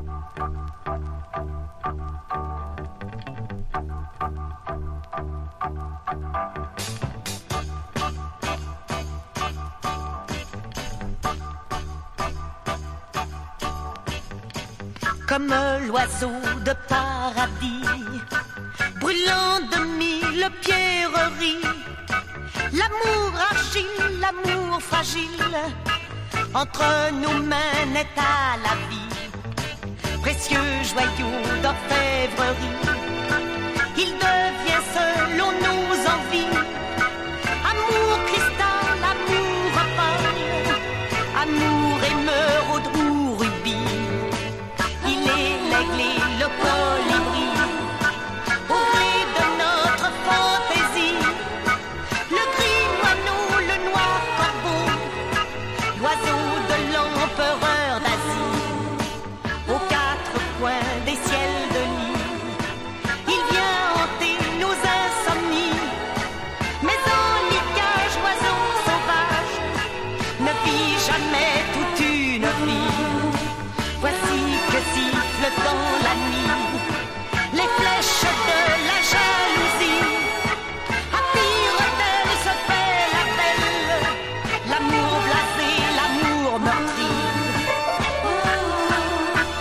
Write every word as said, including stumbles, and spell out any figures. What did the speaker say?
Comme l'oiseau de paradis, brûlant de mille pierreries, l'amour agile, l'amour fragile, entre nos mains naît à la vie, précieux joyau d'orfèvrerie, il devient selon nos envies, amour cristal, amour opale, amour émeraude ou rubis. Le colibri, au gré de notre fantaisie, le gris moineau, le noir corbeau, l'oiseau de l'empereur d'Asie, aux quatre coins